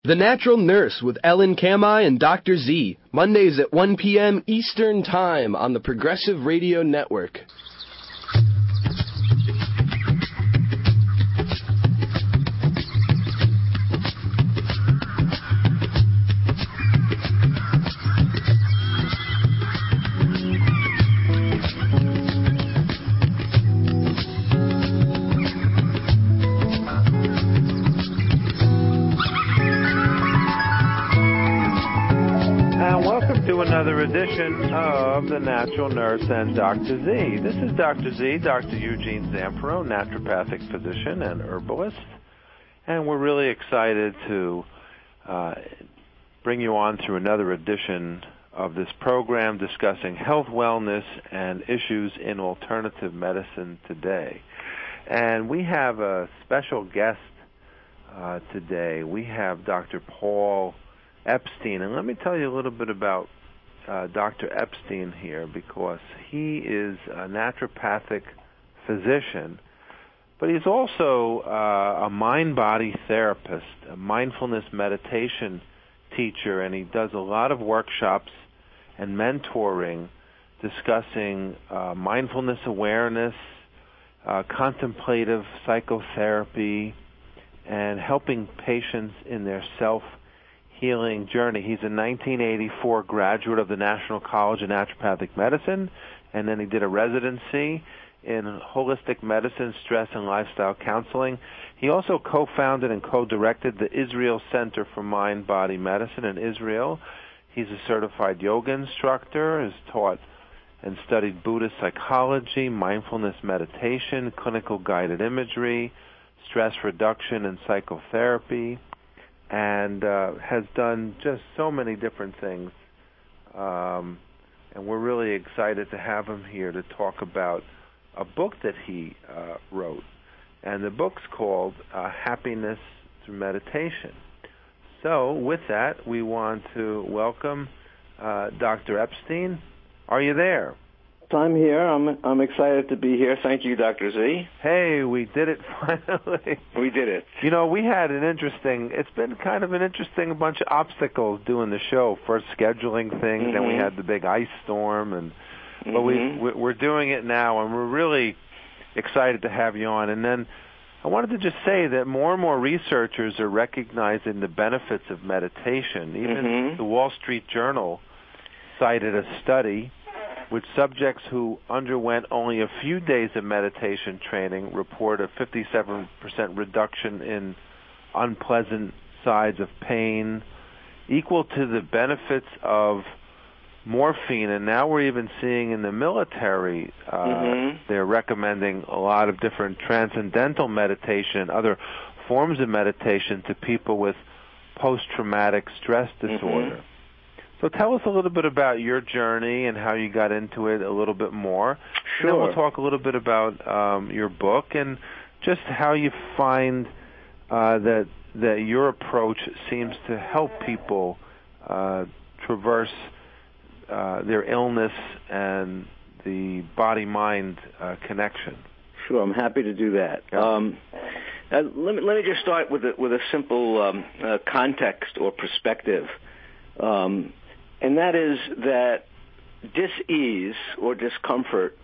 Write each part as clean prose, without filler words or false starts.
The Natural Nurse with Ellen Kamai and Dr. Z, Mondays at 1 p.m. Eastern Time on the Progressive Radio Network. Another edition of The Natural Nurse and Dr. Z. This is Dr. Z, Dr. Eugene Zampereau, naturopathic physician and herbalist. And we're really excited to bring you on through another edition of this program discussing health, wellness, and issues in alternative medicine today. And we have a special guest today. We have Dr. Paul Epstein. And let me tell you a little bit about Dr. Epstein here, because he is a naturopathic physician, but he's also a mind-body therapist, a mindfulness meditation teacher, and he does a lot of workshops and mentoring discussing mindfulness awareness, contemplative psychotherapy, and helping patients in their self-healing journey. He's a 1984 graduate of the National College of Naturopathic Medicine, and then he did a residency in holistic medicine, stress, and lifestyle counseling. He also co-founded and co-directed the Israel Center for Mind-Body Medicine in Israel. He's a certified yoga instructor, has taught and studied Buddhist psychology, mindfulness meditation, clinical guided imagery, stress reduction, and psychotherapy, and has done just so many different things. And we're really excited to have him here to talk about a book that he wrote. And the book's called Happiness Through Meditation. So with that, we want to welcome Dr. Epstein. Are you there? I'm here. I'm excited to be here. Thank you, Dr. Z. Hey, we did it finally. We did it. You know, it's been kind of an interesting bunch of obstacles doing the show. First scheduling things, then we had the big ice storm, but we're doing it now, and we're really excited to have you on. And then I wanted to just say that more and more researchers are recognizing the benefits of meditation. Even the Wall Street Journal cited a study which subjects who underwent only a few days of meditation training report a 57% reduction in unpleasant sides of pain, equal to the benefits of morphine. And now we're even seeing in the military, they're recommending a lot of different transcendental meditation and other forms of meditation to people with post-traumatic stress disorder. So tell us a little bit about your journey and how you got into it a little bit more. Sure. And then we'll talk a little bit about your book and just how you find that your approach seems to help people traverse their illness and the body-mind connection. Sure, I'm happy to do that. Yeah. Let me just start with a simple context or perspective. And that is that dis-ease or discomfort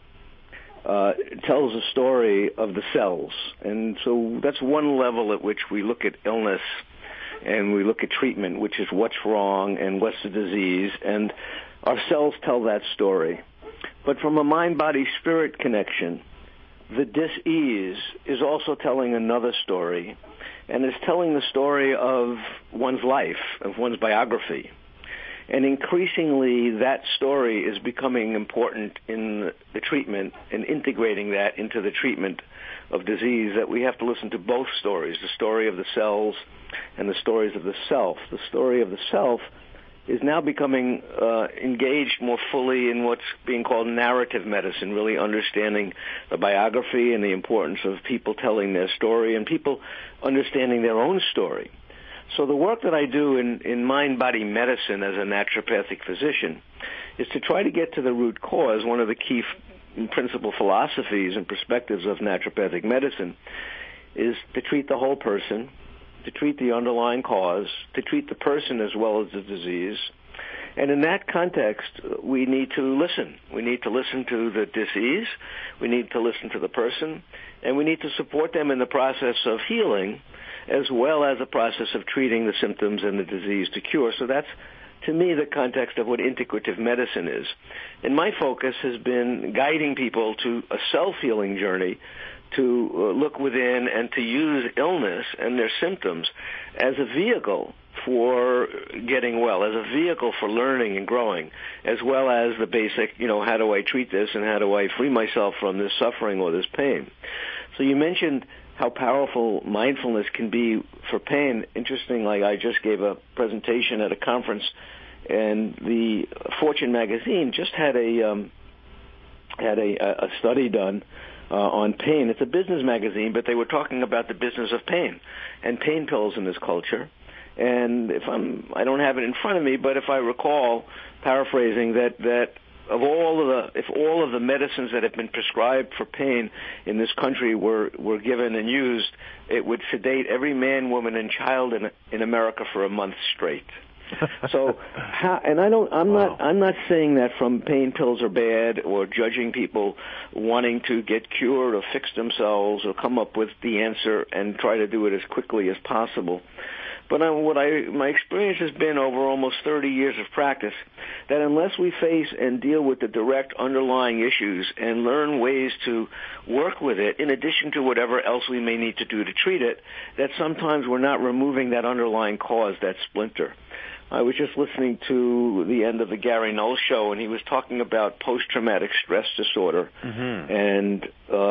tells a story of the cells. And so that's one level at which we look at illness and we look at treatment, which is what's wrong and what's the disease. And our cells tell that story. But from a mind-body-spirit connection, the dis-ease is also telling another story, and it's telling the story of one's life, of one's biography. And increasingly, that story is becoming important in the treatment and integrating that into the treatment of disease, that we have to listen to both stories, the story of the cells and the stories of the self. The story of the self is now becoming engaged more fully in what's being called narrative medicine, really understanding the biography and the importance of people telling their story and people understanding their own story. So the work that I do in mind-body medicine as a naturopathic physician is to try to get to the root cause. One of the key principal philosophies and perspectives of naturopathic medicine is to treat the whole person to treat the underlying cause, to treat the person as well as the disease. And in that context, we need to listen. We need to listen to the disease. We need to listen to the person. And we need to support them in the process of healing as well as the process of treating the symptoms and the disease to cure. So that's, to me, the context of what integrative medicine is. And my focus has been guiding people to a self-healing journey, to look within and to use illness and their symptoms as a vehicle for getting well, as a vehicle for learning and growing, as well as the basic, how do I treat this and how do I free myself from this suffering or this pain? So you mentioned how powerful mindfulness can be for pain. Interesting, like I just gave a presentation at a conference, and the Fortune magazine just had a study done on pain. It's a business magazine, but they were talking about the business of pain and pain pills in this culture. And I don't have it in front of me, but if I recall, paraphrasing that if all of the medicines that have been prescribed for pain in this country were given and used, it would sedate every man, woman, and child in America for a month straight. So, I'm not saying that from pain pills are bad or judging people wanting to get cured or fix themselves or come up with the answer and try to do it as quickly as possible. But my experience has been over almost 30 years of practice that unless we face and deal with the direct underlying issues and learn ways to work with it, in addition to whatever else we may need to do to treat it, that sometimes we're not removing that underlying cause, that splinter. I was just listening to the end of the Gary Knowles show, and he was talking about post-traumatic stress disorder and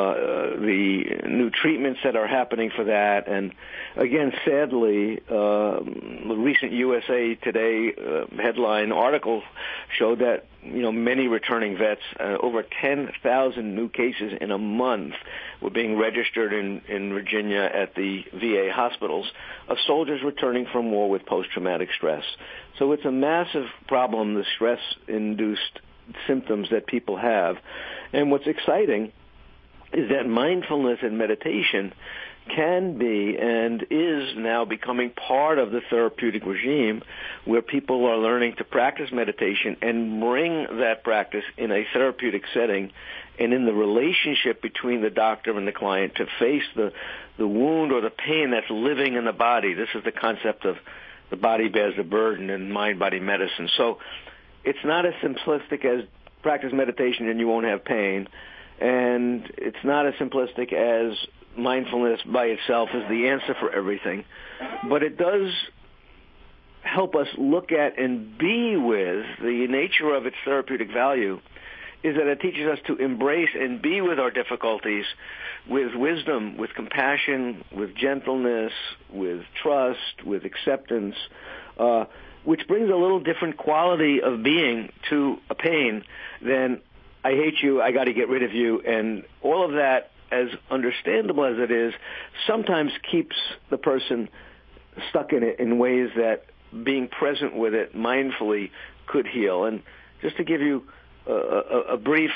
the new treatments that are happening for that. And again, sadly, the recent USA Today headline article showed that many returning vets, over 10,000 new cases in a month were being registered in Virginia at the VA hospitals of soldiers returning from war with post-traumatic stress. So it's a massive problem, the stress-induced symptoms that people have. And what's exciting is that mindfulness and meditation can be and is now becoming part of the therapeutic regime where people are learning to practice meditation and bring that practice in a therapeutic setting and in the relationship between the doctor and the client to face the wound or the pain that's living in the body. This is the concept of the body bears the burden in mind-body medicine. So it's not as simplistic as practice meditation and you won't have pain, and it's not as simplistic as mindfulness by itself is the answer for everything, but it does help us look at and be with the nature of its therapeutic value is that it teaches us to embrace and be with our difficulties with wisdom, with compassion, with gentleness, with trust, with acceptance, which brings a little different quality of being to a pain than I hate you, I got to get rid of you, and all of that, as understandable as it is, sometimes keeps the person stuck in it in ways that being present with it mindfully could heal. And just to give you a brief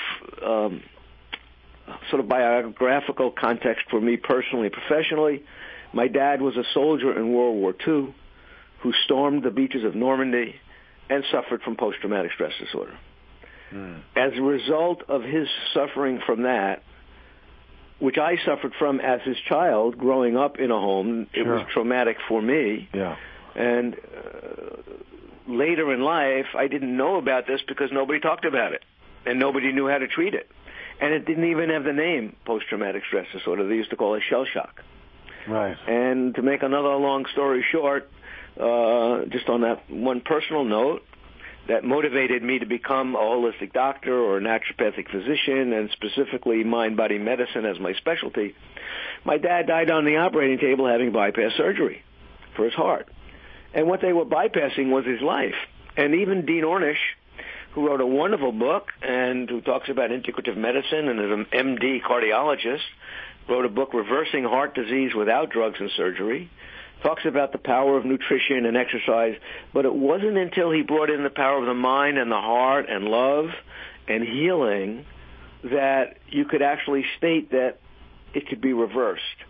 sort of biographical context for me personally, professionally, my dad was a soldier in World War II who stormed the beaches of Normandy and suffered from post-traumatic stress disorder. As a result of his suffering from that, which I suffered from as his child growing up in a home, it was traumatic for me. Yeah. And later in life, I didn't know about this because nobody talked about it, and nobody knew how to treat it. And it didn't even have the name post-traumatic stress disorder. They used to call it shell shock. Right. And to make another long story short, just on that one personal note, that motivated me to become a holistic doctor or a naturopathic physician, and specifically mind-body medicine as my specialty. My dad died on the operating table having bypass surgery for his heart. And what they were bypassing was his life. And even Dean Ornish, who wrote a wonderful book and who talks about integrative medicine and is an MD cardiologist, wrote a book, Reversing Heart Disease Without Drugs and Surgery, talks about the power of nutrition and exercise, but it wasn't until he brought in the power of the mind and the heart and love and healing that you could actually state that it could be reversed.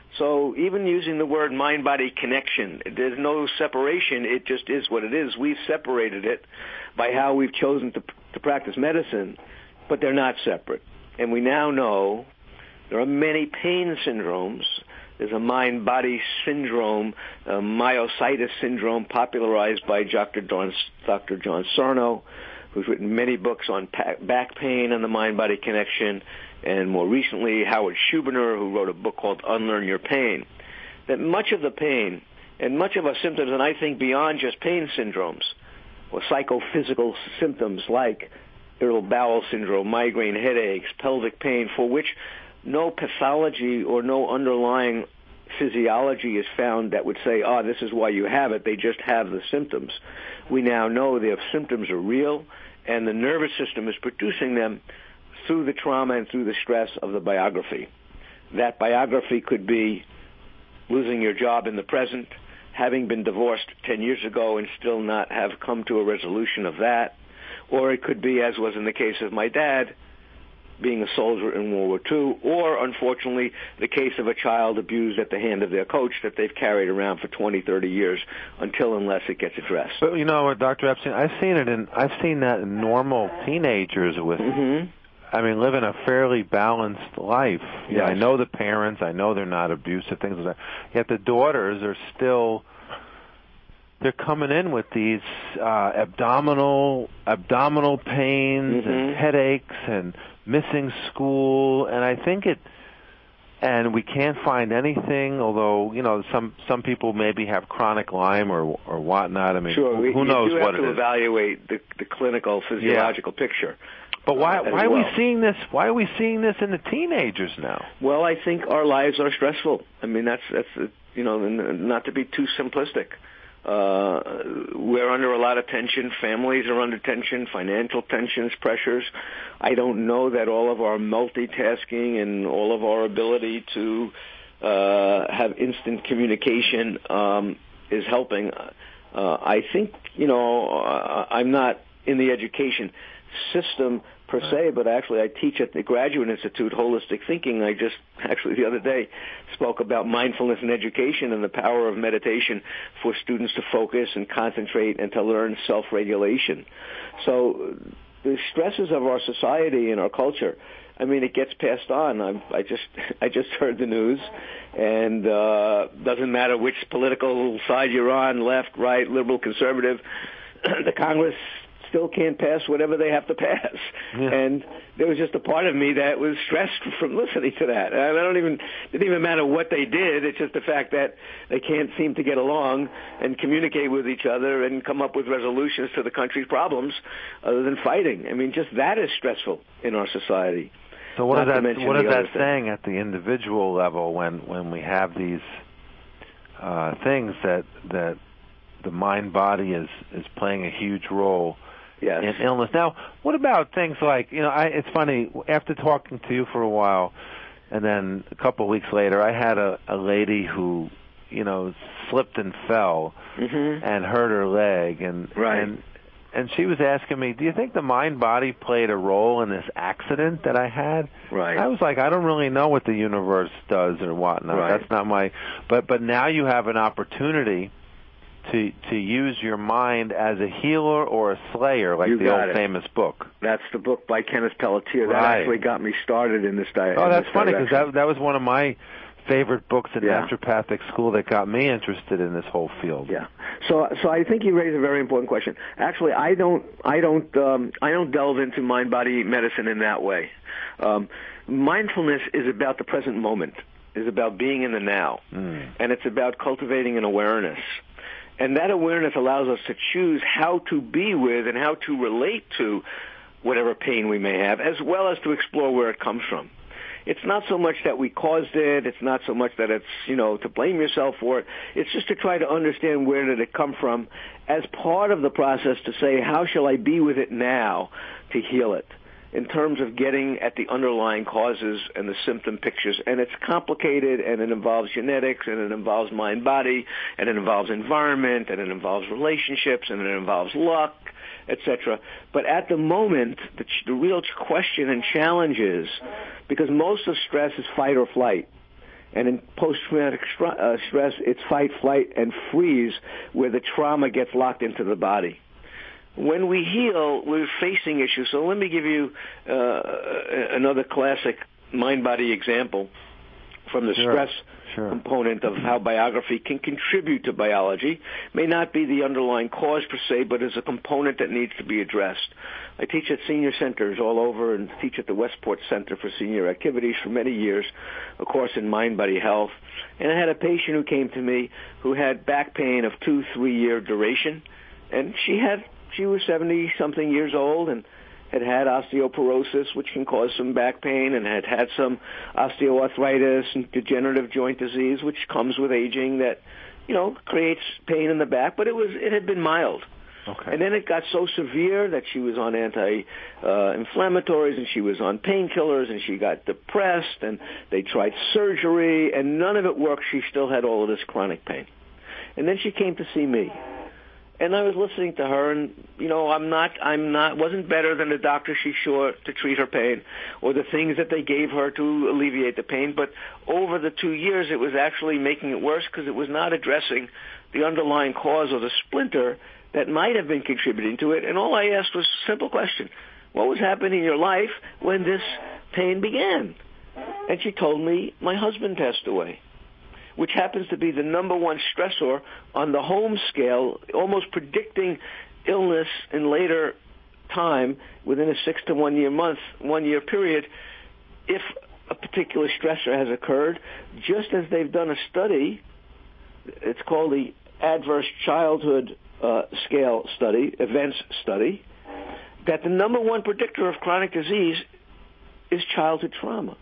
So even using the word mind-body connection, there's no separation. It just is what it is. We've separated it by how we've chosen to practice medicine, but they're not separate. And we now know there are many pain syndromes. There's a mind-body syndrome, myositis syndrome, popularized by Dr. John Sarno, who's written many books on back pain and the mind-body connection, and more recently Howard Schubiner, who wrote a book called Unlearn Your Pain. That much of the pain and much of our symptoms, and I think beyond just pain syndromes, or psychophysical symptoms like irritable bowel syndrome, migraine headaches, pelvic pain, for which no pathology or no underlying physiology is found that would say, this is why you have it. They just have the symptoms. We now know the symptoms are real, and the nervous system is producing them through the trauma and through the stress of the biography. That biography could be losing your job in the present, having been divorced 10 years ago and still not have come to a resolution of that, or it could be, as was in the case of my dad, being a soldier in World War II, or, unfortunately, the case of a child abused at the hand of their coach that they've carried around for 20, 30 years unless it gets addressed. But, Dr. Epstein, I've seen that in normal teenagers with, living a fairly balanced life. Yes. I know the parents, I know they're not abusive, things like that. Yet the daughters are still, they're coming in with these abdominal pains and headaches and missing school, and I think and we can't find anything, although, some people maybe have chronic Lyme or whatnot. Sure, who knows what it is. You have to evaluate the clinical physiological picture. But why are we seeing this? Why are we seeing this in the teenagers now? Well, I think our lives are stressful. That's not to be too simplistic. We're under a lot of tension. Families are under tension, financial tensions, pressures. I don't know that all of our multitasking and all of our ability to have instant communication is helping. I think, I'm not in the education system per se, but actually I teach at the Graduate Institute Holistic Thinking. I just actually the other day spoke about mindfulness in education and the power of meditation for students to focus and concentrate and to learn self-regulation. So the stresses of our society and our culture, it gets passed on. I just heard the news, and doesn't matter which political side you're on, left, right, liberal, conservative, the Congress still can't pass whatever they have to pass. Yeah. And there was just a part of me that was stressed from listening to that. It didn't even matter what they did. It's just the fact that they can't seem to get along and communicate with each other and come up with resolutions to the country's problems other than fighting. Just that is stressful in our society. So what is that saying at the individual level when we have these things that the mind-body is playing a huge role in illness? Now, what about things like, it's funny, after talking to you for a while, and then a couple of weeks later, I had a lady who, slipped and fell and hurt her leg, and she was asking me, do you think the mind-body played a role in this accident that I had? Right. I was like, I don't really know what the universe does or whatnot. Right. That's not my... But now you have an opportunity to use your mind as a healer or a slayer, like the old famous book. That's the book by Kenneth Pelletier. That actually got me started in this direction. Oh, that's funny, because that was one of my favorite books in naturopathic school that got me interested in this whole field. Yeah. So I think you raise a very important question. Actually, I don't delve into mind-body medicine in that way. Mindfulness is about the present moment. Is about being in the now, and it's about cultivating an awareness. And that awareness allows us to choose how to be with and how to relate to whatever pain we may have, as well as to explore where it comes from. It's not so much that we caused it. It's not so much that it's, to blame yourself for it. It's just to try to understand where did it come from as part of the process to say, how shall I be with it now to heal it? In terms of getting at the underlying causes and the symptom pictures. And it's complicated, and it involves genetics, and it involves mind-body, and it involves environment, and it involves relationships, and it involves luck, etc. But at the moment, the real question and challenge is, because most of stress is fight or flight, And in post-traumatic stress, it's fight, flight, and freeze, where the trauma gets locked into the body. When we heal, we're facing issues. So let me give you another classic mind-body example from the stress component of how biography can contribute to biology. May not be the underlying cause per se, but is a component that needs to be addressed. I teach at senior centers all over and teach at the Westport Center for Senior Activities for many years, a course in mind-body health. And I had a patient who came to me who had back pain of 2-3 year duration, and she was 70-something years old and had osteoporosis, which can cause some back pain, and had some osteoarthritis and degenerative joint disease, which comes with aging that, creates pain in the back, but it had been mild. Okay. And then it got so severe that she was on anti-inflammatories and she was on painkillers and she got depressed and they tried surgery and none of it worked. She still had all of this chronic pain. And then she came to see me. And I was listening to her, and wasn't better than the doctor she saw to treat her pain, or the things that they gave her to alleviate the pain. But over the 2 years, it was actually making it worse because it was not addressing the underlying cause or the splinter that might have been contributing to it. And all I asked was a simple question: what was happening in your life when this pain began? And she told me, my husband passed away, which happens to be the number one stressor on the home scale, almost predicting illness in later time within a 6 to 1 year period, if a particular stressor has occurred. Just as they've done a study, it's called the Adverse Childhood Scale Study, Events Study, that the number one predictor of chronic disease is childhood trauma.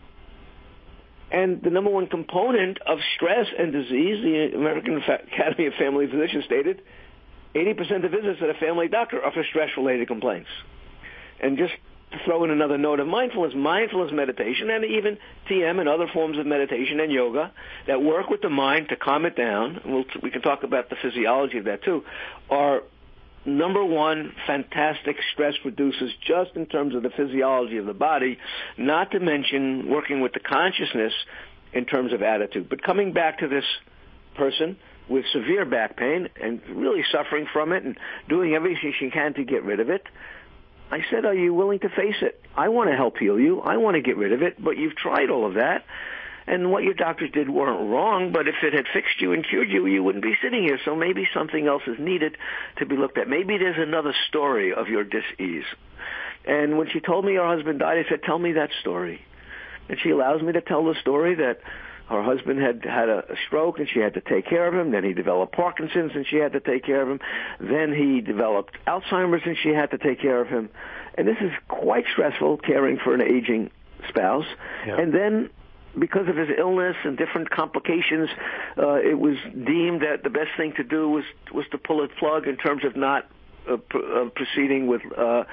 And the number one component of stress and disease, the American Academy of Family Physicians stated, 80% of visits at a family doctor are for stress-related complaints. And just to throw in another note of mindfulness meditation, and even TM and other forms of meditation and yoga that work with the mind to calm it down, we can talk about the physiology of that too, are number one fantastic stress reducers just in terms of the physiology of the body, not to mention working with the consciousness in terms of attitude. But coming back to this person with severe back pain and really suffering from it and doing everything she can to get rid of it, I said, are you willing to face it? I want to help heal you. I want to get rid of it, but you've tried all of that. And what your doctors did weren't wrong, but if it had fixed you and cured you, you wouldn't be sitting here. So maybe something else is needed to be looked at. Maybe there's another story of your dis-ease. And when she told me her husband died, I said, tell me that story. And she allows me to tell the story that her husband had a stroke and she had to take care of him. Then he developed Parkinson's and she had to take care of him. Then he developed Alzheimer's and she had to take care of him. And this is quite stressful, caring for an aging spouse. Yeah. And then, because of his illness and different complications, it was deemed that the best thing to do was to pull a plug in terms of not proceeding with,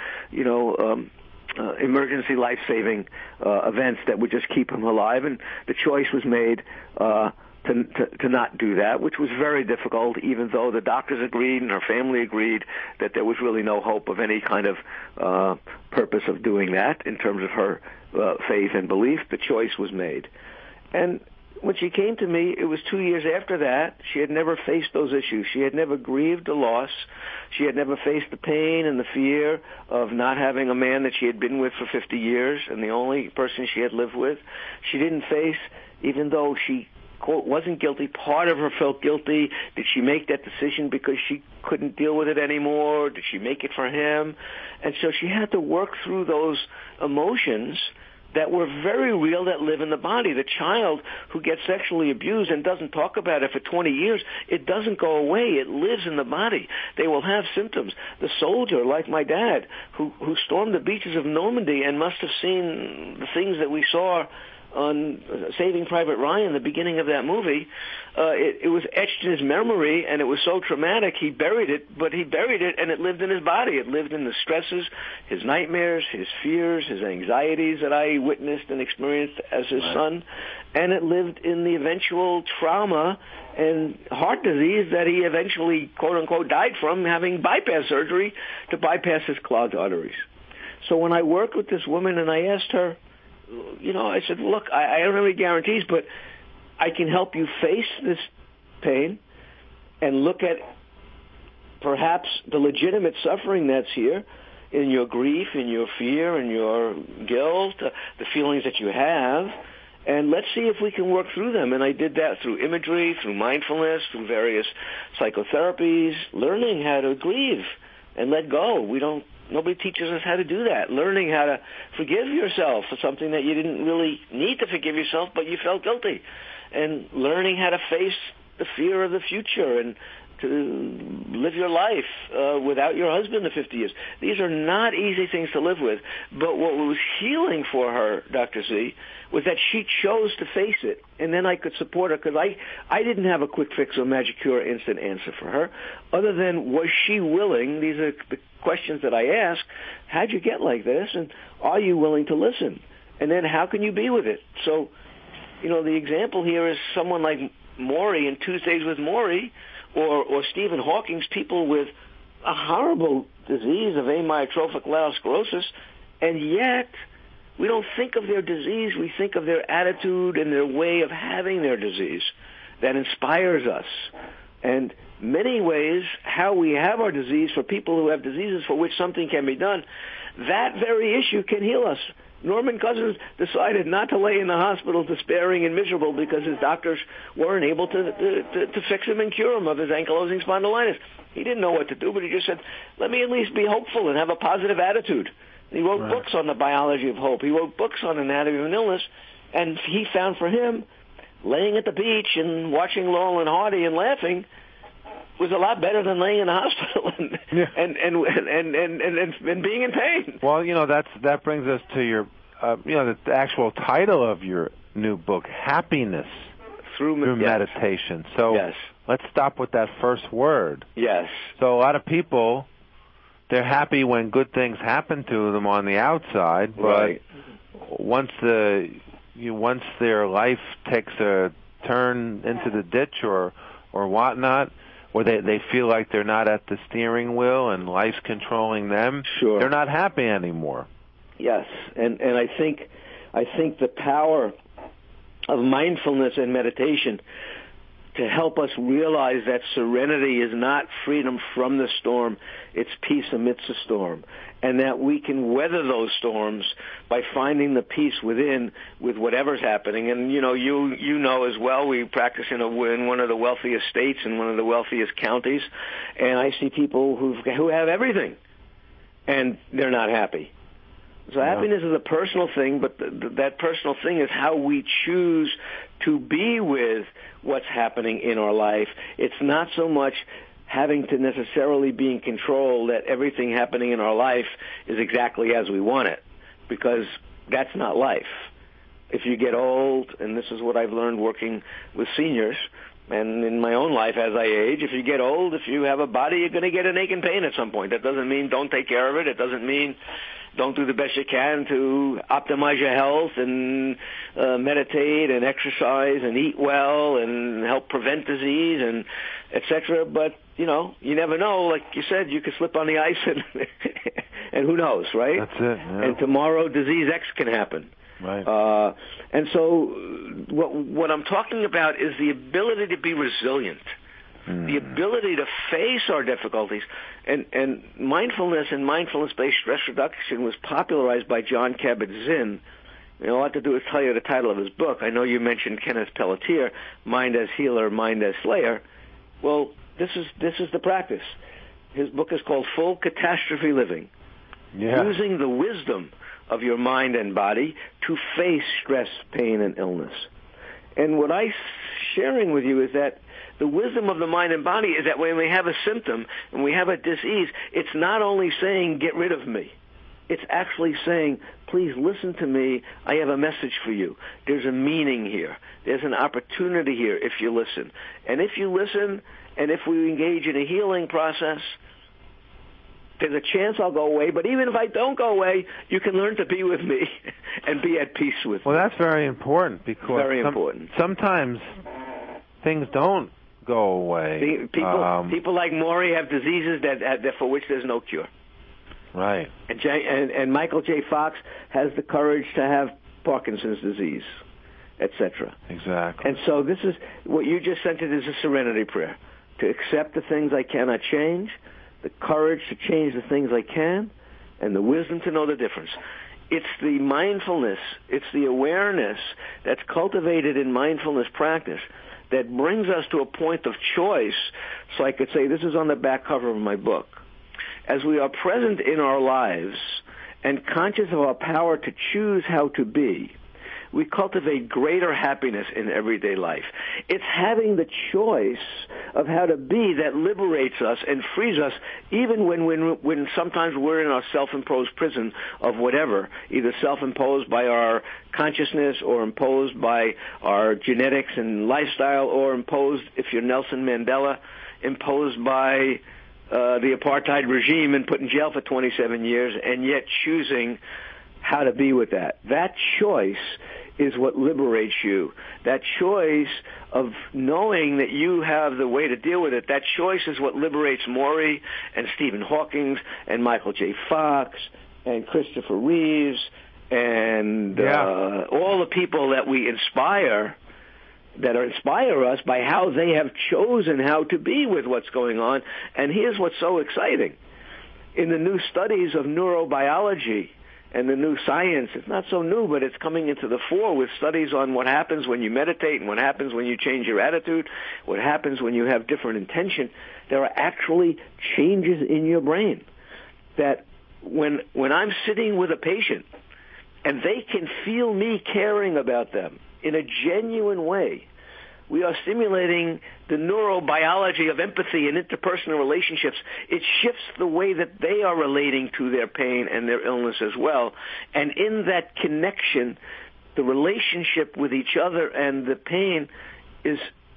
emergency life-saving events that would just keep him alive. And the choice was made to not do that, which was very difficult, even though the doctors agreed and her family agreed that there was really no hope of any kind of purpose of doing that in terms of her faith and belief. The choice was made. And when she came to me, it was 2 years after that. She had never faced those issues. She had never grieved a loss. She had never faced the pain and the fear of not having a man that she had been with for 50 years and the only person she had lived with. She didn't face, even though she, quote, wasn't guilty, part of her felt guilty. Did she make that decision because she couldn't deal with it anymore? Did she make it for him? And so she had to work through those emotions that were very real, that live in the body. The child who gets sexually abused and doesn't talk about it for 20 years, it doesn't go away. It lives in the body. They will have symptoms. The soldier, like my dad, who stormed the beaches of Normandy and must have seen the things that we saw on Saving Private Ryan, the beginning of that movie, it was etched in his memory, and it was so traumatic he buried it, but he buried it, and it lived in his body. It lived in the stresses, his nightmares, his fears, his anxieties that I witnessed and experienced as his son, and it lived in the eventual trauma and heart disease that he eventually, quote-unquote, died from, having bypass surgery to bypass his clogged arteries. So when I worked with this woman and I asked her, I said, look, I don't have any guarantees, but I can help you face this pain and look at perhaps the legitimate suffering that's here in your grief, in your fear, in your guilt, the feelings that you have, and let's see if we can work through them. And I did that through imagery, through mindfulness, through various psychotherapies, learning how to grieve and let go. Nobody teaches us how to do that. Learning how to forgive yourself for something that you didn't really need to forgive yourself, but you felt guilty. And learning how to face the fear of the future and to live your life without your husband in 50 years. These are not easy things to live with. But what was healing for her, Dr. Z, was that she chose to face it. And then I could support her because I didn't have a quick fix or magic cure instant answer for her. Other than, was she willing? These are the questions that I ask. How'd you get like this? And are you willing to listen? And then how can you be with it? So, the example here is someone like Maury in Tuesdays with Maury, or Stephen Hawking's, people with a horrible disease of amyotrophic lateral sclerosis, and yet we don't think of their disease. We think of their attitude and their way of having their disease that inspires us. And many ways, how we have our disease for people who have diseases for which something can be done, that very issue can heal us. Norman Cousins decided not to lay in the hospital despairing and miserable because his doctors weren't able to fix him and cure him of his ankylosing spondylitis. He didn't know what to do, but he just said, let me at least be hopeful and have a positive attitude. And he wrote books on the biology of hope. He wrote books on anatomy of an illness, and he found for him, laying at the beach and watching Laurel and Hardy and laughing was a lot better than laying in the hospital and being in pain. Well, that brings us to your, the actual title of your new book, Happiness Through Meditation. So let's stop with that first word. Yes. So a lot of people, they're happy when good things happen to them on the outside, but once their life takes a turn into the ditch or whatnot, or they feel like they're not at the steering wheel and life's controlling them, they're not happy anymore. Yes, and I think the power of mindfulness and meditation to help us realize that serenity is not freedom from the storm, it's peace amidst the storm, and that we can weather those storms by finding the peace within with whatever's happening. And you know as well, we practice in one of the wealthiest states in one of the wealthiest counties, and I see people who have everything and they're not happy. So happiness is a personal thing, but that personal thing is how we choose to be with what's happening in our life. It's not so much having to necessarily be in control that everything happening in our life is exactly as we want it, because that's not life. If you get old, and this is what I've learned working with seniors, and in my own life as I age, if you get old, if you have a body, you're going to get an ache and pain at some point. That doesn't mean don't take care of it. It doesn't mean don't do the best you can to optimize your health and meditate and exercise and eat well and help prevent disease and et cetera. But, you never know. Like you said, you could slip on the ice and who knows, right? That's it. Yeah. And tomorrow disease X can happen. Right. And so what I'm talking about is the ability to be resilient. The ability to face our difficulties. And mindfulness and mindfulness-based stress reduction was popularized by Jon Kabat-Zinn. All I have to do is tell you the title of his book. I know you mentioned Kenneth Pelletier, Mind as Healer, Mind as Slayer. Well, this is the practice. His book is called Full Catastrophe Living. Yeah. Using the wisdom of your mind and body to face stress, pain, and illness. And what I'm sharing with you is that the wisdom of the mind and body is that when we have a symptom and we have a disease, it's not only saying, get rid of me. It's actually saying, please listen to me. I have a message for you. There's a meaning here. There's an opportunity here if you listen. And if you listen, and if we engage in a healing process, there's a chance I'll go away. But even if I don't go away, you can learn to be with me and be at peace with me. Well, that's very important because sometimes things don't go away. People like Maury have diseases that for which there's no cure. Right. And Michael J. Fox has the courage to have Parkinson's disease. etc. Exactly. And so this is what you just sent it is a serenity prayer. To accept the things I cannot change, the courage to change the things I can, and the wisdom to know the difference. It's the mindfulness, it's the awareness that's cultivated in mindfulness practice that brings us to a point of choice. So I could say, this is on the back cover of my book. As we are present in our lives and conscious of our power to choose how to be, we cultivate greater happiness in everyday life. It's having the choice of how to be that liberates us and frees us, even when sometimes we're in our self-imposed prison of whatever, either self-imposed by our consciousness or imposed by our genetics and lifestyle, or imposed, if you're Nelson Mandela, imposed by the apartheid regime and put in jail for 27 years, and yet choosing how to be with that. That choice is what liberates you. That choice of knowing that you have the way to deal with it, that choice is what liberates Maury and Stephen Hawking and Michael J. Fox and Christopher Reeves and all the people that we inspire, that inspire us by how they have chosen how to be with what's going on. And here's what's so exciting. In the new studies of neurobiology and the new science, it's not so new, but it's coming into the fore with studies on what happens when you meditate and what happens when you change your attitude, what happens when you have different intention. There are actually changes in your brain that when I'm sitting with a patient and they can feel me caring about them in a genuine way, we are stimulating the neurobiology of empathy and interpersonal relationships. It shifts the way that they are relating to their pain and their illness as well. And in that connection, the relationship with each other and the pain is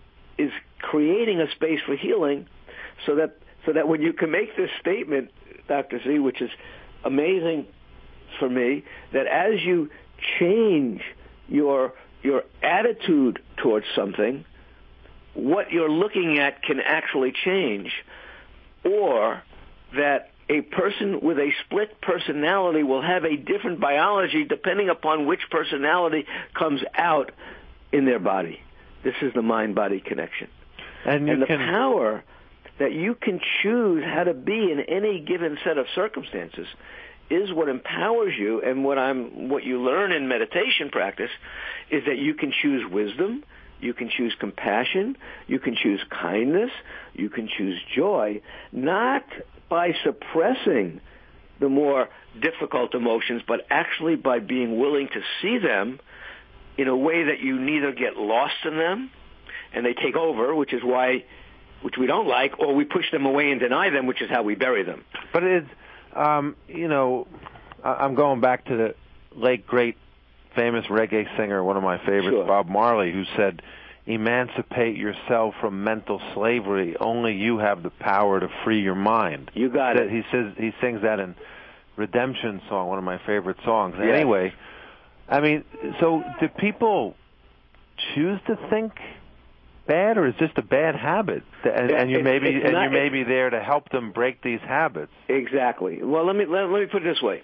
creating a space for healing, so that when you can make this statement, Dr. Z, which is amazing for me, that as you change your attitude towards something, what you're looking at can actually change, or that a person with a split personality will have a different biology depending upon which personality comes out in their body. This is the mind-body connection. And the power that you can choose how to be in any given set of circumstances is what empowers you. And what you learn in meditation practice is that you can choose wisdom, you can choose compassion, you can choose kindness, you can choose joy, not by suppressing the more difficult emotions, but actually by being willing to see them in a way that you neither get lost in them and they take over, which we don't like, or we push them away and deny them, which is how we bury them. But it's I'm going back to the late, great, famous reggae singer, one of my favorites, sure, Bob Marley, who said, "Emancipate yourself from mental slavery. Only you have the power to free your mind." You got it. He sings that in Redemption Song, one of my favorite songs. Yes. Anyway, I mean, so do people choose to think bad, or is just a bad habit? And you may be there to help them break these habits. Exactly. Well, let me put it this way.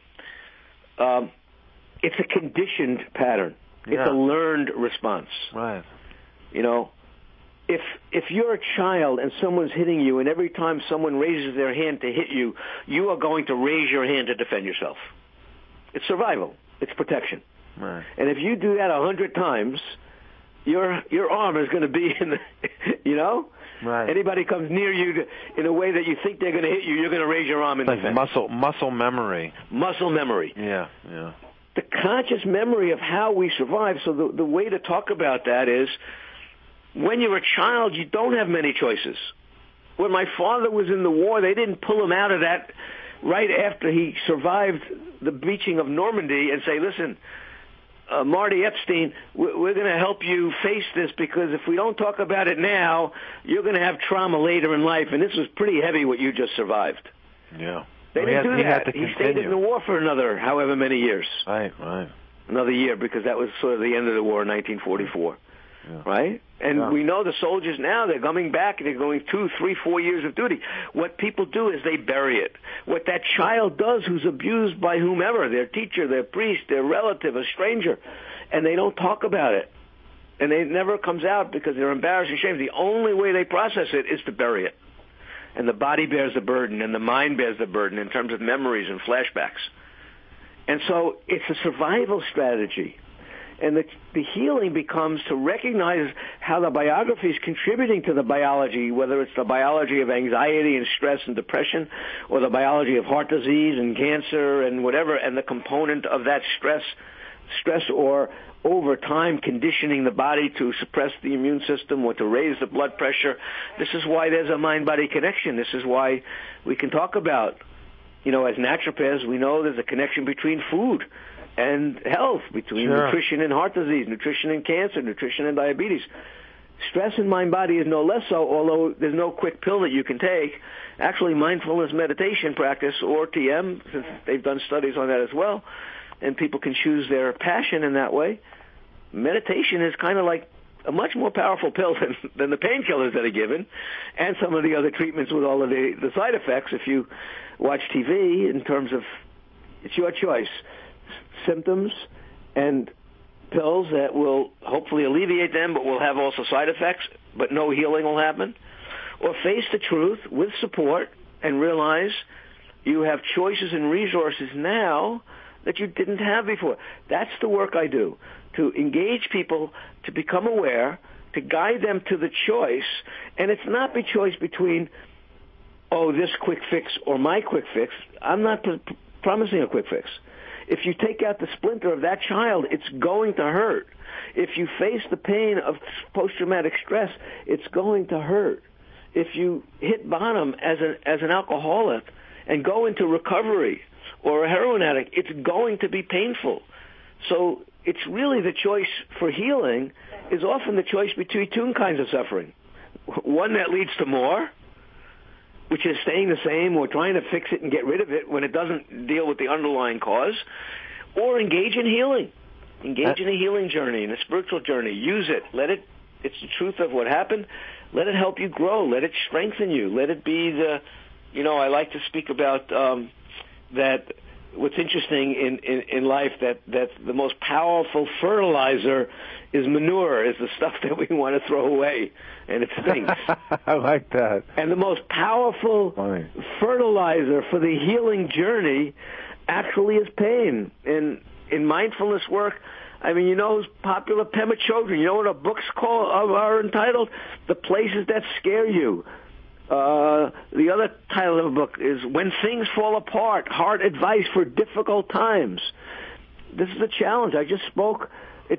It's a conditioned pattern. Yeah. It's a learned response. Right. You know, if you're a child and someone's hitting you, and every time someone raises their hand to hit you, you are going to raise your hand to defend yourself. It's survival. It's protection. Right. And if you do that 100 times, your arm is going to be in the, Right. Anybody comes near you in a way that you think they're going to hit you, you're going to raise your arm in defense. Muscle memory. Muscle memory. Yeah. The conscious memory of how we survive. So the way to talk about that is, when you're a child, you don't have many choices. When my father was in the war, they didn't pull him out of that right after he survived the breaching of Normandy and say, listen, Marty Epstein, we're going to help you face this, because if we don't talk about it now, you're going to have trauma later in life, and this was pretty heavy what you just survived. Yeah. They didn't do that. He stayed in the war for another however many years. Right. Another year, because that was sort of the end of the war in 1944. Yeah. Right? And we know the soldiers now, they're coming back, and they're going 2, 3, 4 years of duty. What people do is they bury it. What that child does who's abused by whomever, their teacher, their priest, their relative, a stranger, and they don't talk about it. And it never comes out because they're embarrassed and ashamed. The only way they process it is to bury it. And the body bears the burden, and the mind bears the burden in terms of memories and flashbacks. And so it's a survival strategy. And the healing becomes to recognize how the biography is contributing to the biology, whether it's the biology of anxiety and stress and depression, or the biology of heart disease and cancer and whatever, and the component of that stress or over time conditioning the body to suppress the immune system or to raise the blood pressure. This is why there's a mind-body connection. This is why we can talk about, as naturopaths, we know there's a connection between food and health, between nutrition and heart disease, nutrition and cancer, nutrition and diabetes. Stress in mind-body is no less so, although there's no quick pill that you can take. Actually, mindfulness meditation practice, or TM, since they've done studies on that as well, and people can choose their passion in that way. Meditation is kind of like a much more powerful pill than the painkillers that are given, and some of the other treatments with all of the side effects. If you watch TV, in terms of, it's your choice. Symptoms and pills that will hopefully alleviate them, but will have also side effects, but no healing will happen. Or face the truth with support and realize you have choices and resources now that you didn't have before. That's the work I do, to engage people to become aware, to guide them to the choice. And it's not the choice between, this quick fix or my quick fix. I'm not promising a quick fix. If you take out the splinter of that child, it's going to hurt. If you face the pain of post-traumatic stress, it's going to hurt. If you hit bottom as an alcoholic and go into recovery or a heroin addict, it's going to be painful. So it's really the choice for healing is often the choice between two kinds of suffering. One that leads to more, which is staying the same or trying to fix it and get rid of it when it doesn't deal with the underlying cause, or engage in healing. Engage in a healing journey, in a spiritual journey. Use it. It's the truth of what happened. Let it help you grow. Let it strengthen you. Let it be I like to speak about that what's interesting in life, that the most powerful fertilizer is manure, is the stuff that we want to throw away, and it stinks. I like that. And the most powerful fertilizer for the healing journey actually is pain. In mindfulness work, those popular Pema Chodron, you know what our books are entitled? The Places That Scare You. The other title of the book is When Things Fall Apart, Hard Advice for Difficult Times. This is a challenge. It just spoke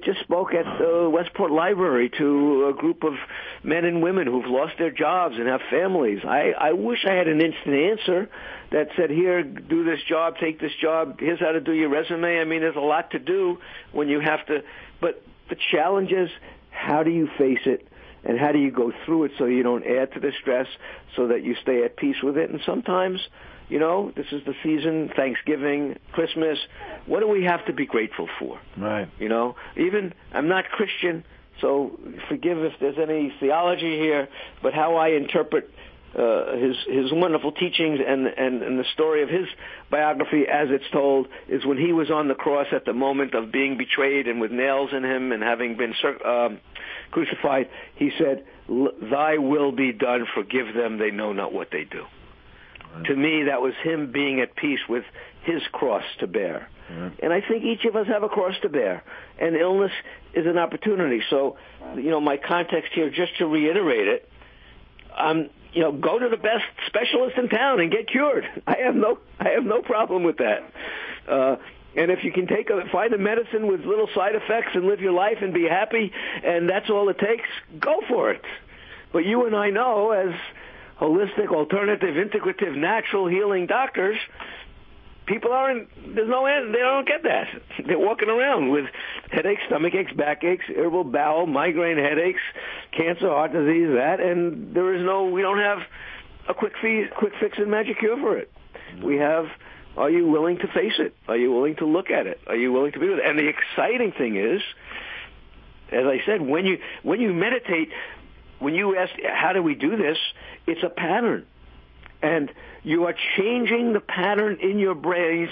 at Westport Library to a group of men and women who've lost their jobs and have families. I wish I had an instant answer that said, here, do this job, take this job, here's how to do your resume. There's a lot to do when you have to, but the challenge is, how do you face it? And how do you go through it so you don't add to the stress, so that you stay at peace with it? And sometimes, this is the season, Thanksgiving, Christmas. What do we have to be grateful for? Right. Even I'm not Christian, so forgive if there's any theology here, but how I interpret his wonderful teachings and the story of his biography as it's told is when he was on the cross at the moment of being betrayed and with nails in him and having been crucified, he said, "Thy will be done, forgive them, they know not what they do." Right. To me, that was him being at peace with his cross to bear. Right. And I think each of us have a cross to bear, and illness is an opportunity. So, my context here, just to reiterate it, go to the best specialist in town and get cured. I have no problem with that. And if you can find a medicine with little side effects and live your life and be happy, and that's all it takes, go for it. But you and I know, as holistic, alternative, integrative, natural healing doctors, people there's no end, they don't get that. They're walking around with headaches, stomach aches, backaches, irritable bowel, migraine headaches, cancer, heart disease, and we don't have a quick fix and magic cure for it. We have, are you willing to face it? Are you willing to look at it? Are you willing to be with it? And the exciting thing is, as I said, when you meditate, when you ask, how do we do this? It's a pattern. And you are changing the pattern in your brains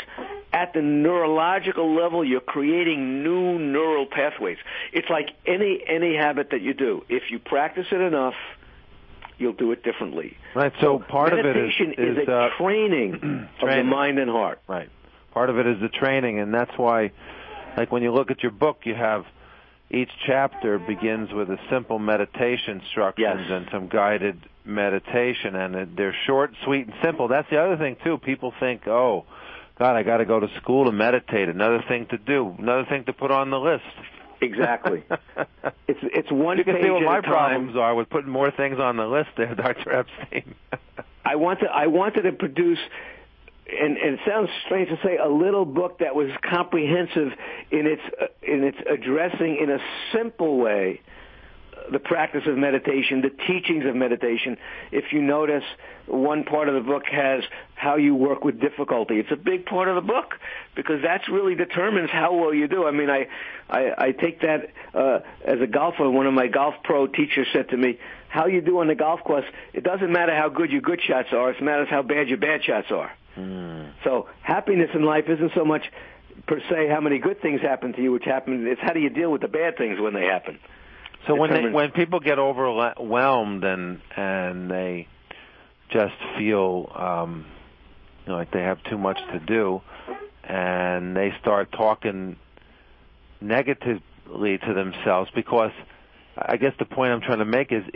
at the neurological level, you're creating new neural pathways. It's like any habit that you do. If you practice it enough, you'll do it differently. Right. So part of it is a training of the mind and heart. Right. Part of it is the training, and that's why, like when you look at your book, you have each chapter begins with a simple meditation instructions and some guided meditation, and they're short, sweet, and simple. That's the other thing too. People think, oh, God, I got to go to school to meditate. Another thing to do. Another thing to put on the list. Exactly. It's one page at a time. You can see what my problems are with putting more things on the list there, Dr. Epstein. I wanted to produce, and it sounds strange to say, a little book that was comprehensive in its addressing in a simple way the practice of meditation, the teachings of meditation. If you notice, one part of the book has how you work with difficulty. It's a big part of the book because that really determines how well you do. I mean, I take that as a golfer. One of my golf pro teachers said to me, how you do on the golf course, it doesn't matter how good your good shots are, it matters how bad your bad shots are. So happiness in life isn't so much per se how many good things happen to you, it's how do you deal with the bad things when they happen. So when people get overwhelmed and they just feel like they have too much to do, and they start talking negatively to themselves, because I guess the point I'm trying to make is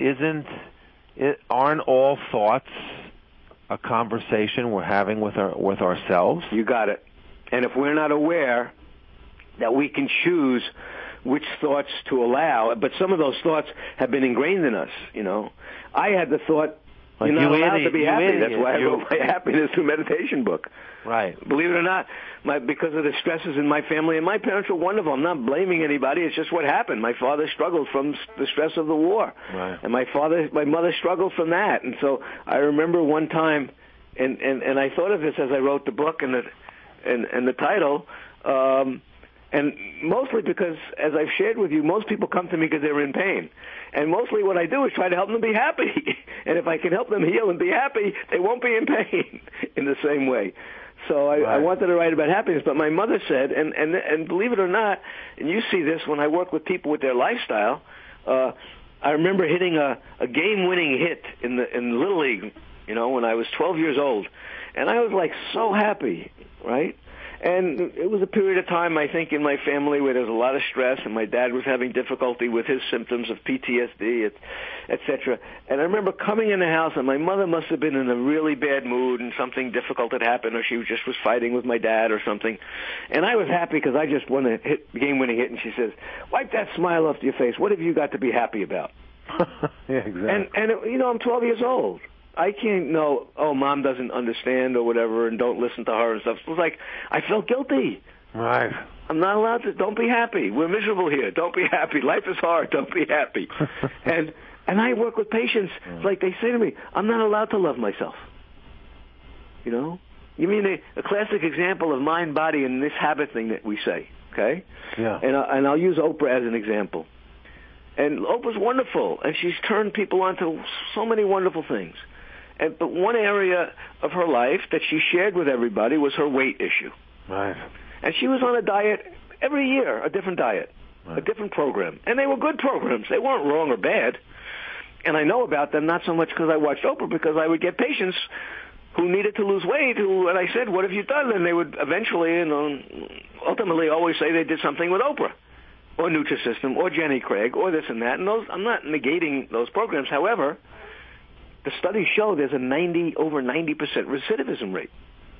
aren't all thoughts a conversation we're having with ourselves? You got it. And if we're not aware that we can choose which thoughts to allow, but some of those thoughts have been ingrained in us, I had the thought, you're not allowed to be happy. That's why I wrote my Happiness Through Meditation book. Right. Believe it or not, because of the stresses in my family, and my parents were wonderful. I'm not blaming anybody. It's just what happened. My father struggled from the stress of the war. Right. And my mother struggled from that. And so I remember one time, and I thought of this as I wrote the book and the title, and mostly because, as I've shared with you, most people come to me because they're in pain. And mostly what I do is try to help them be happy. And if I can help them heal and be happy, they won't be in pain in the same way. So I wanted to write about happiness. But my mother said, and believe it or not, and you see this when I work with people with their lifestyle, I remember hitting a game-winning hit in Little League, when I was 12 years old. And I was like so happy, right? And it was a period of time, I think, in my family where there was a lot of stress, and my dad was having difficulty with his symptoms of PTSD, et cetera. And I remember coming in the house, and my mother must have been in a really bad mood, and something difficult had happened, or she just was fighting with my dad or something. And I was happy because I just won a game-winning hit, and she says, wipe that smile off your face. What have you got to be happy about? Yeah, exactly. And I'm 12 years old. I can't know, Mom doesn't understand or whatever, and don't listen to her and stuff. It was like, I felt guilty. Right. I'm not allowed to, don't be happy. We're miserable here. Don't be happy. Life is hard. Don't be happy. and I work with patients, like they say to me, I'm not allowed to love myself. You mean a classic example of mind, body, and this habit thing that we say, okay? Yeah. And I'll use Oprah as an example. And Oprah's wonderful, and she's turned people on to so many wonderful things. But one area of her life that she shared with everybody was her weight issue. Right. And she was on a diet every year, a different diet, a different program. And they were good programs. They weren't wrong or bad. And I know about them not so much because I watched Oprah, because I would get patients who needed to lose weight, and I said, what have you done? And they would eventually ultimately always say they did something with Oprah or Nutrisystem or Jenny Craig or this and that. And I'm not negating those programs. However, the studies show there's over 90% recidivism rate.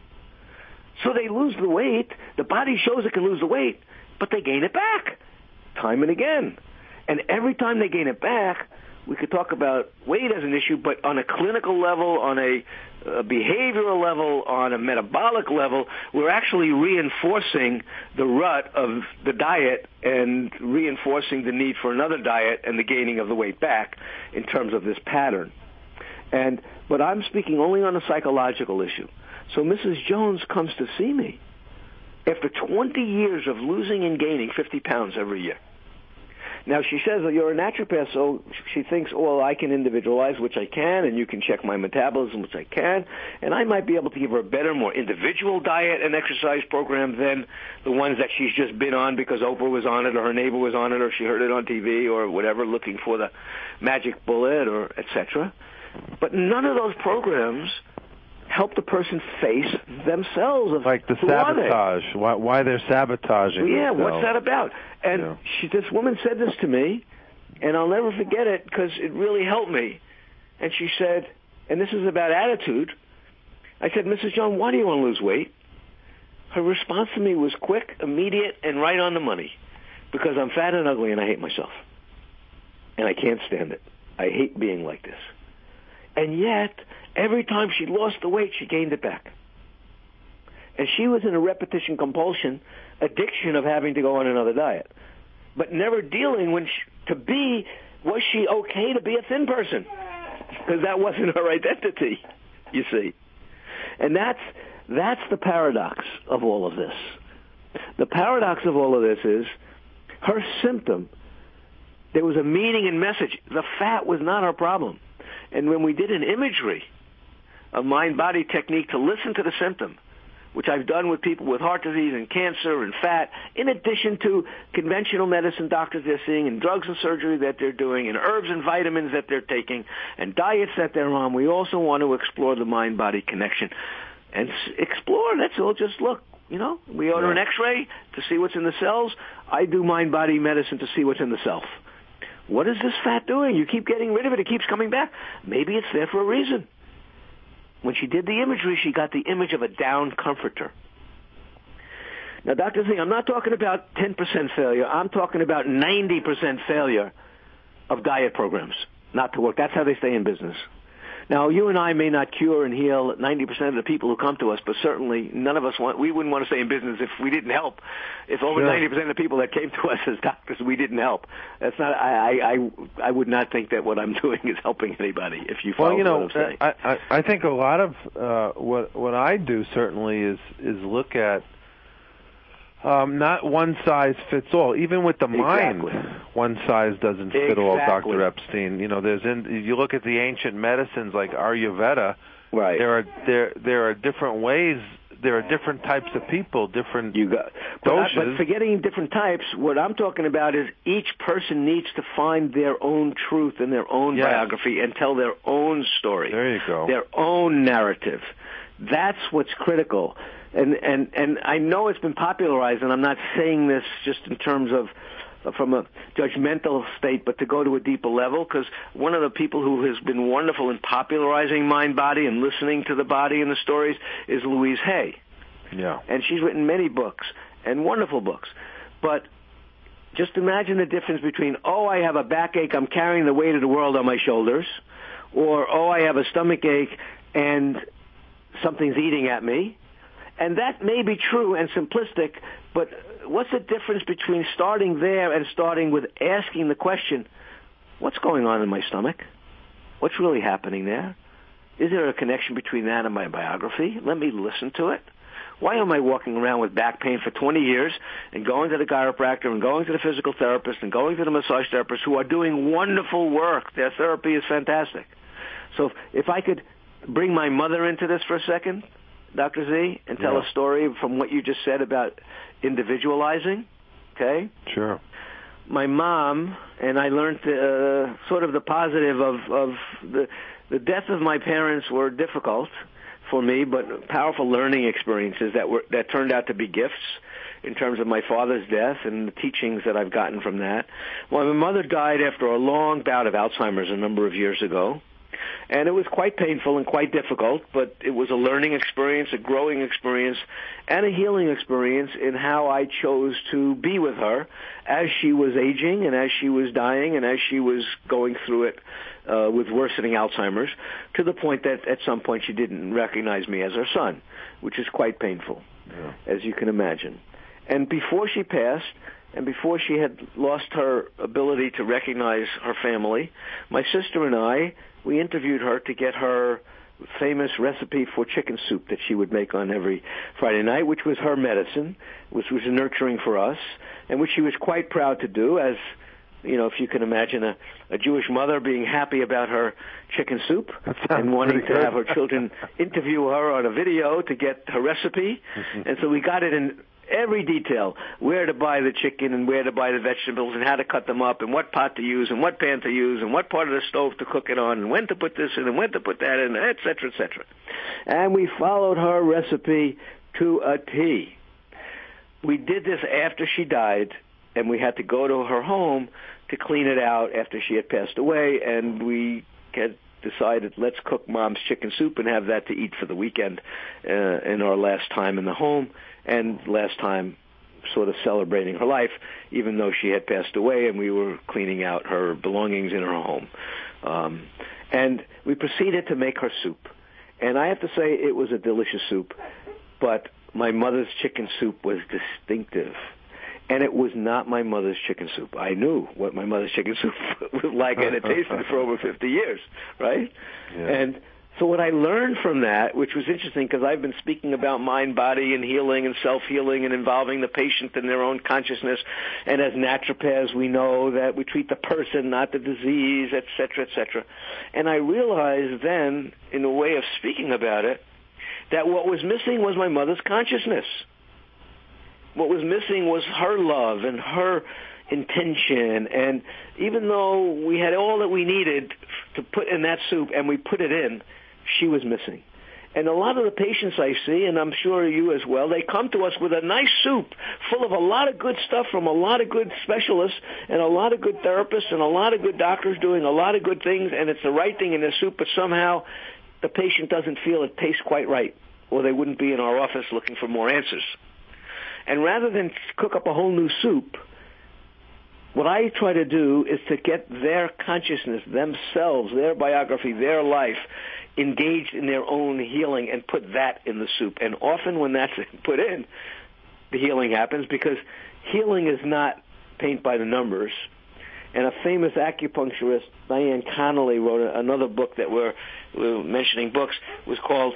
So they lose the weight. The body shows it can lose the weight, but they gain it back time and again. And every time they gain it back, we could talk about weight as an issue, but on a clinical level, on a behavioral level, on a metabolic level, we're actually reinforcing the rut of the diet and reinforcing the need for another diet and the gaining of the weight back in terms of this pattern. But I'm speaking only on a psychological issue. So Mrs. Jones comes to see me after 20 years of losing and gaining 50 pounds every year. Now, she says that you're a naturopath, so she thinks, well, I can individualize, which I can, and you can check my metabolism, which I can, and I might be able to give her a better, more individual diet and exercise program than the ones that she's just been on because Oprah was on it, or her neighbor was on it, or she heard it on TV, or whatever, looking for the magic bullet, or etc. But none of those programs help the person face themselves. Like the sabotage, why they're sabotaging themselves. What's that about? And this woman said this to me, and I'll never forget it because it really helped me. And she said, and this is about attitude, I said, Mrs. John, why do you want to lose weight? Her response to me was quick, immediate, and right on the money. Because I'm fat and ugly and I hate myself. And I can't stand it. I hate being like this. And yet, every time she lost the weight, she gained it back. And she was in a repetition compulsion addiction of having to go on another diet. But never dealing was she okay to be a thin person? Because that wasn't her identity, you see. And that's the paradox of all of this. The paradox of all of this is her symptom, there was a meaning and message. The fat was not her problem. And when we did an imagery, a mind-body technique to listen to the symptom, which I've done with people with heart disease and cancer and fat, in addition to conventional medicine doctors they're seeing and drugs and surgery that they're doing and herbs and vitamins that they're taking and diets that they're on, we also want to explore the mind-body connection. And explore, that's all, just look. We order an X-ray to see what's in the cells. I do mind-body medicine to see what's in the self. What is this fat doing? You keep getting rid of it. It keeps coming back. Maybe it's there for a reason. When she did the imagery, she got the image of a down comforter. Now, Dr. Z, I'm not talking about 10% failure. I'm talking about 90% failure of diet programs not to work. That's how they stay in business. Now, you and I may not cure and heal 90% of the people who come to us, but certainly none of us we wouldn't want to stay in business if we didn't help. If over 90% of the people that came to us as doctors, we didn't help. That's not. I would not think that what I'm doing is helping anybody. If you follow what I'm saying. I think a lot of what I do certainly is look at not one size fits all. Even with the mind, one size doesn't fit all, Dr. Epstein. You look at the ancient medicines like Ayurveda. Right. There are different ways. There are different types of people, different doses. But forgetting different types, what I'm talking about is each person needs to find their own truth and their own biography and tell their own story. There you go. Their own narrative. That's what's critical. And I know it's been popularized, and I'm not saying this just in terms of from a judgmental state, but to go to a deeper level, because one of the people who has been wonderful in popularizing mind-body and listening to the body and the stories is Louise Hay. Yeah. And she's written many books, and wonderful books. But just imagine the difference between, I have a backache, I'm carrying the weight of the world on my shoulders, or, I have a stomach ache, and something's eating at me. And that may be true and simplistic, but what's the difference between starting there and starting with asking the question, what's going on in my stomach? What's really happening there? Is there a connection between that and my biography? Let me listen to it. Why am I walking around with back pain for 20 years and going to the chiropractor and going to the physical therapist and going to the massage therapist who are doing wonderful work? Their therapy is fantastic. So if I could bring my mother into this for a second, Dr. Z, and tell a story from what you just said about individualizing, okay? Sure. My mom, and I learned sort of the positive of the death of my parents were difficult for me, but powerful learning experiences that turned out to be gifts in terms of my father's death and the teachings that I've gotten from that. Well, my mother died after a long bout of Alzheimer's a number of years ago. And it was quite painful and quite difficult, but it was a learning experience, a growing experience, and a healing experience in how I chose to be with her as she was aging and as she was dying and as she was going through it with worsening Alzheimer's, to the point that at some point she didn't recognize me as her son, which is quite painful, as you can imagine. And before she passed, and before she had lost her ability to recognize her family, my sister and I, we interviewed her to get her famous recipe for chicken soup that she would make on every Friday night, which was her medicine, which was nurturing for us, and which she was quite proud to do, as if you can imagine a Jewish mother being happy about her chicken soup and wanting to have her children interview her on a video to get her recipe. And so we got it in every detail, where to buy the chicken and where to buy the vegetables and how to cut them up and what pot to use and what pan to use and what part of the stove to cook it on and when to put this in and when to put that in, et cetera, et cetera. And we followed her recipe to a T. We did this after she died, and we had to go to her home to clean it out after she had passed away, and we had decided, let's cook Mom's chicken soup and have that to eat for the weekend in our last time in the home, and last time sort of celebrating her life, even though she had passed away, and we were cleaning out her belongings in her home. And we proceeded to make her soup. And I have to say it was a delicious soup, but my mother's chicken soup was distinctive. And it was not my mother's chicken soup. I knew what my mother's chicken soup was like, and it tasted it for over 50 years, right? Yeah. And so what I learned from that, which was interesting because I've been speaking about mind, body, and healing and self-healing and involving the patient in their own consciousness. And as naturopaths, we know that we treat the person, not the disease, et cetera, et cetera. And I realized then, in a way of speaking about it, that what was missing was my mother's consciousness. What was missing was her love and her intention. And even though we had all that we needed to put in that soup and we put it in, she was missing. And a lot of the patients I see, and I'm sure you as well, they come to us with a nice soup full of a lot of good stuff from a lot of good specialists and a lot of good therapists and a lot of good doctors doing a lot of good things, and it's the right thing in the soup, but somehow the patient doesn't feel it tastes quite right, or they wouldn't be in our office looking for more answers. And rather than cook up a whole new soup, what I try to do is to get their consciousness, themselves, their biography, their life, engaged in their own healing and put that in the soup. And often when that's put in, the healing happens, because healing is not paint by the numbers. And a famous acupuncturist, Diane Connolly, wrote another book that we're mentioning books, was called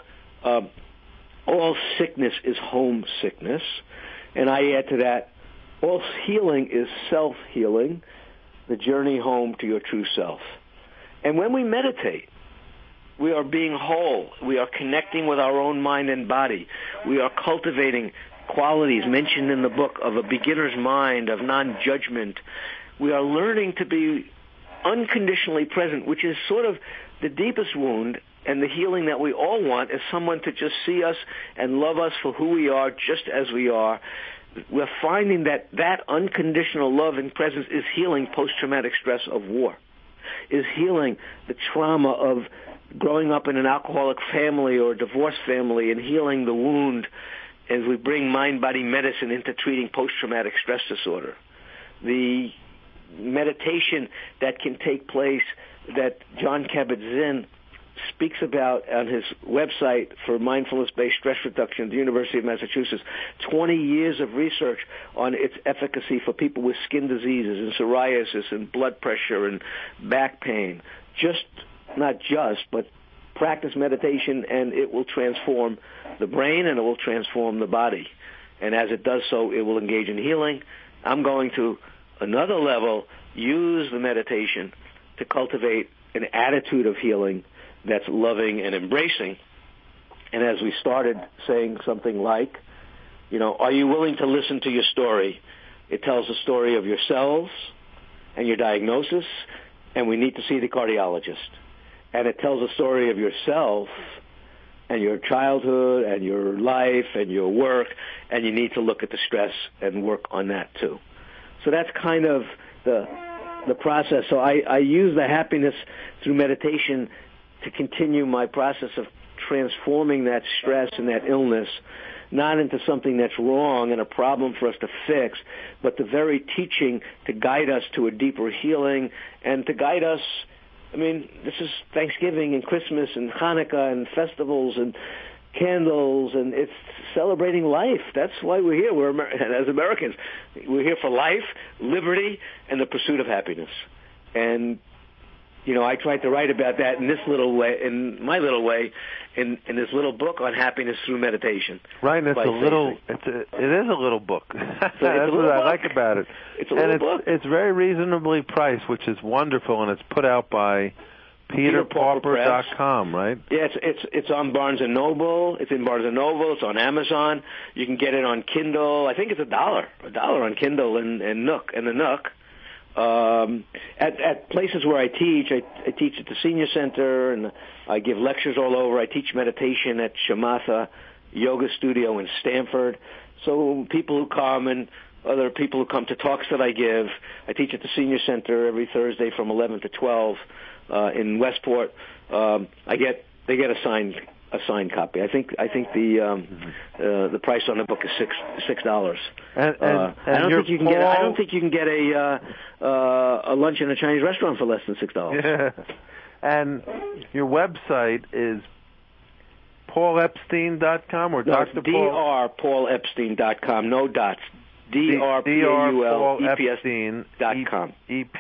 All Sickness is Homesickness. And I add to that, all healing is self-healing, the journey home to your true self. And when we meditate, we are being whole. We are connecting with our own mind and body. We are cultivating qualities mentioned in the book of a beginner's mind, of non-judgment. We are learning to be unconditionally present, which is sort of the deepest wound, and the healing that we all want is someone to just see us and love us for who we are, just as we are. We're finding that unconditional love and presence is healing post-traumatic stress of war, is healing the trauma of growing up in an alcoholic family or a divorced family, and healing the wound as we bring mind-body medicine into treating post-traumatic stress disorder. The meditation that can take place that Jon Kabat-Zinn speaks about on his website for mindfulness-based stress reduction at the University of Massachusetts, 20 years of research on its efficacy for people with skin diseases and psoriasis and blood pressure and back pain. But practice meditation, and it will transform the brain and it will transform the body. And as it does so, it will engage in healing. I'm going to another level, use the meditation to cultivate an attitude of healing that's loving and embracing. And as we started, saying something like, are you willing to listen to your story? It tells the story of yourselves and your diagnosis, and we need to see the cardiologist. And it tells the story of yourself and your childhood and your life and your work, and you need to look at the stress and work on that too. So that's kind of the process. So I use the happiness through meditation to continue my process of transforming that stress and that illness, not into something that's wrong and a problem for us to fix, but the very teaching to guide us to a deeper healing and to guide us. I mean, this is Thanksgiving and Christmas and Hanukkah and festivals and candles, and it's celebrating life. That's why we're here. As Americans, we're here for life, liberty, and the pursuit of happiness. And I tried to write about that in my little way, in this little book on happiness through meditation. Right, and it is a little book. That's what I like about it. It's a little book. It's very reasonably priced, which is wonderful, and it's put out by PeterPauper.com, right? Yeah, it's on Barnes & Noble. It's in Barnes & Noble. It's on Amazon. You can get it on Kindle. I think it's $1 on Kindle and Nook and the Nook. At places where I teach at the Senior Center, and I give lectures all over. I teach meditation at Shamatha Yoga Studio in Stanford. So people who come and other people who come to talks that I give, I teach at the Senior Center every Thursday from 11 to 12 in Westport. They get a signed copy. I think the price on the book is $6. I don't think you can get a lunch in a Chinese restaurant for less than $6. Yeah. And your website is paulepstein.com or Dr. drpaulepstein.com. No dots. drpaulepstein.com.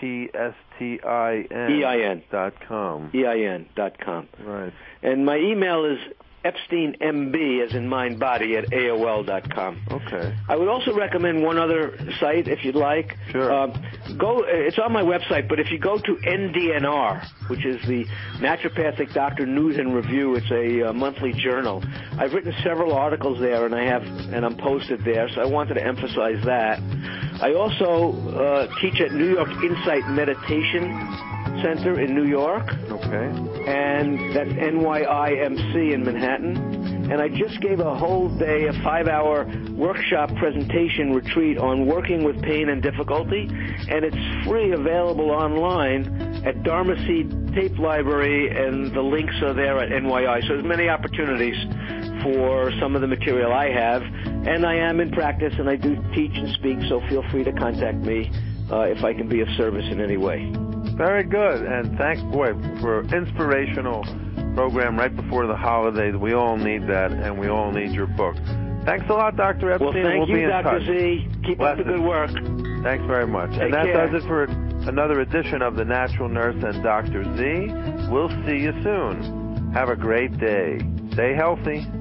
EPSTIN.com. EIN.com. Right. And my email is EpsteinMB, as in mind body, at AOL.com. Okay. I would also recommend one other site, if you'd like. Sure. It's on my website, but if you go to NDNR, which is the Naturopathic Doctor News and Review, it's a monthly journal. I've written several articles there, and I'm posted there, so I wanted to emphasize that. I also teach at New York Insight Meditation Center in New York. Okay. And that's NYIMC in Manhattan. And I just gave a whole day, a 5-hour workshop presentation retreat on working with pain and difficulty. And it's free, available online at Dharma Seed Tape Library, and the links are there at NYI. So there's many opportunities for some of the material I have. And I am in practice, and I do teach and speak, so feel free to contact me if I can be of service in any way. Very good, and thanks, for an inspirational program right before the holidays. We all need that, and we all need your book. Thanks a lot, Dr. Epstein. Well, thank you, Dr. Z. Keep up the good work. Thanks very much. Take and that care. does it for another edition of The Natural Nurse and Dr. Z. We'll see you soon. Have a great day. Stay healthy.